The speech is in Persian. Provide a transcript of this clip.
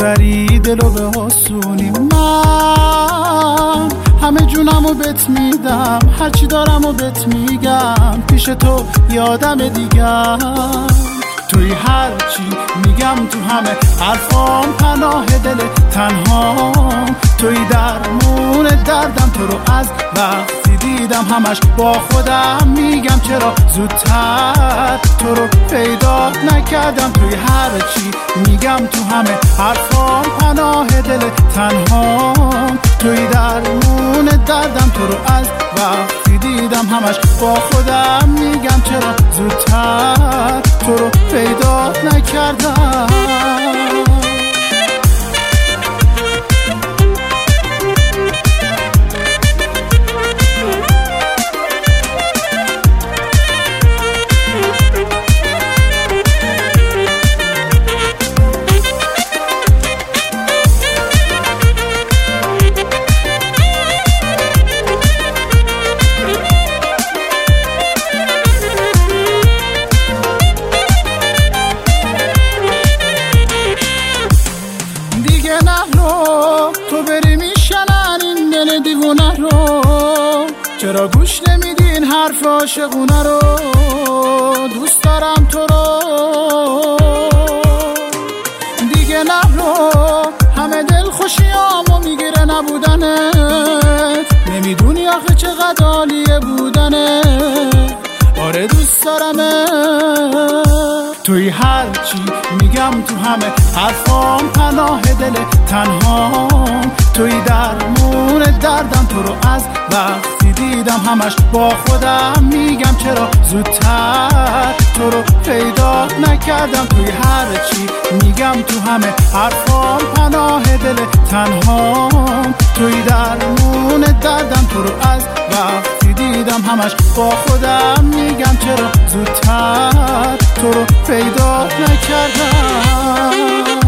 میبری دلو به آسونی. من همه جونمو بهت میدم، هرچی دارمو بهت میگم، پیش تو یادم دیگر. توی هرچی میگم تو همه حرفام، پناه دل تنهام. توی درمون دردم، تو رو از وقتی دیدم همش با خودم میگم چرا زودتر تو رو پیدا نکردم. توی هرچی میگم تو همه حرفام، پناه دل تنهام. توی درمون دردم، تو رو از وقتی دیدم همش با خودم میگم چرا زودتر تو رو پیدا نکردم. تو بری میشنن این دل دیوونه رو، چرا گوش نمیدین حرف عاشقونه رو؟ دوست دارم تو رو دیگه نرو، همه دل خوشیامو میگیره نبودنت. نمیدونی آخه چقدر عالیه بودنت. آره دوست دارمت. توی هرچی میگم تو همه حرفام، پناه دل تنهام. توی درمون دردم، تو رو از وقتی دیدم همش با خودم میگم چرا زودتر تو رو پیدا نکردم. توی هرچی میگم تو همه حرفام، پناه دل تنهام. توی درمون دردم، تو رو از وقتی دیدم همش با خودم میگم چرا زودتر تو رو پیدا نکردم.